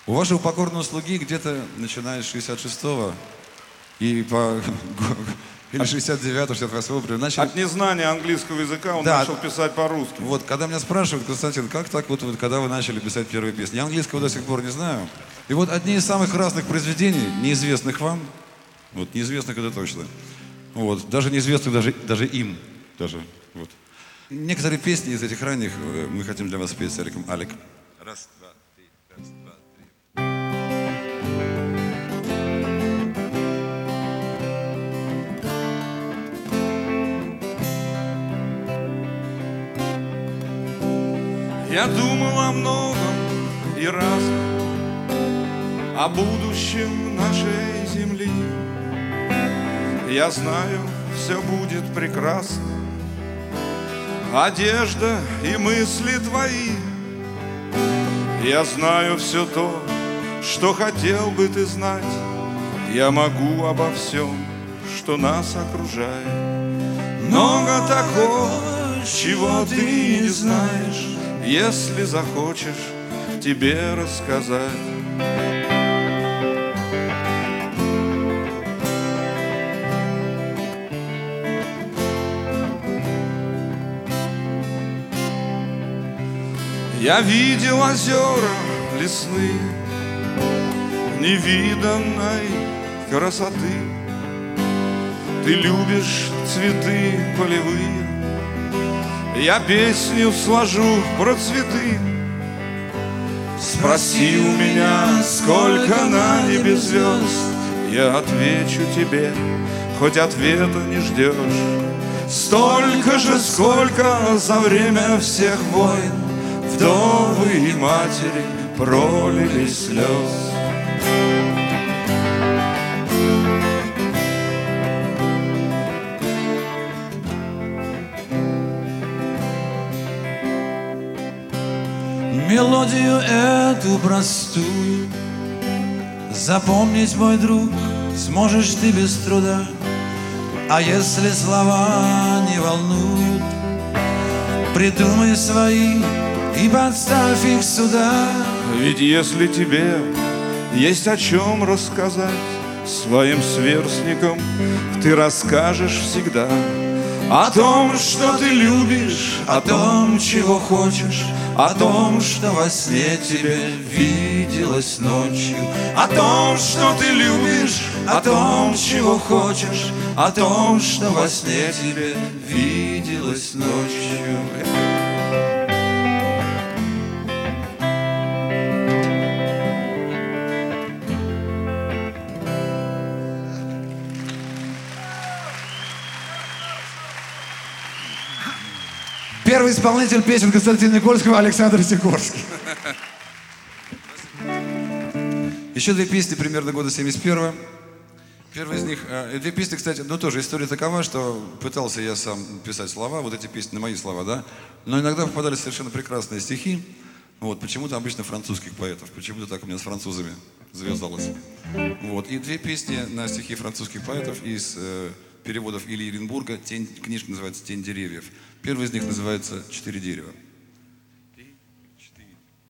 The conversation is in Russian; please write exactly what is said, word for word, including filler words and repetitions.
У вашего покорного слуги где-то начиная с шестьдесят шестого и по... или шестьдесят девятого, шестьдесят восьмого начали... От незнания английского языка он да, начал писать по-русски. Вот, когда меня спрашивают, Константин, как так, вот, вот когда вы начали писать первые песни? Я английского до сих пор не знаю. И вот одни из самых разных произведений, неизвестных вам, вот, неизвестных это точно, вот, даже неизвестных даже, даже им, даже, вот. Некоторые песни из этих ранних мы хотим для вас спеть с Аликом. Алик. Раз, два, три, раз, два, три. Я думал о многом и разном, о будущем нашей земли. Я знаю, все будет прекрасно. Одежда и мысли твои. Я знаю все то, что хотел бы ты знать. Я могу обо всем, что нас окружает. Много такого, чего ты не знаешь, если захочешь тебе рассказать. Я видел озера лесные невиданной красоты. Ты любишь цветы полевые, я песню сложу про цветы. Спроси у меня, сколько на небе звезд, я отвечу тебе, хоть ответа не ждешь. Столько же, сколько за время всех войн вдовы и матери пролили слез. Мелодию эту простую запомнить, мой друг, сможешь ты без труда. А если слова не волнуют, придумай свои и подставь их сюда. Ведь если тебе есть о чем рассказать своим сверстникам, ты расскажешь всегда о том, что ты любишь, о том, чего хочешь, о том, что во сне тебе виделось ночью, о том, что ты любишь, о том, чего хочешь, о том, что во сне тебе виделось ночью. Первый исполнитель песен Константина Никольского Александр Сикорский. Еще две песни примерно года семьдесят первого. Первая из них, э, две песни, кстати, ну тоже история такова, что пытался я сам писать слова, вот эти песни на мои слова, да, но иногда попадались совершенно прекрасные стихи, вот, почему-то обычно французских поэтов, почему-то так у меня с французами завязалось. Вот, и две песни на стихи французских поэтов из э, переводов Ильи Оренбурга, тень, книжка называется «Тень деревьев». Первый из них называется «Четыре дерева».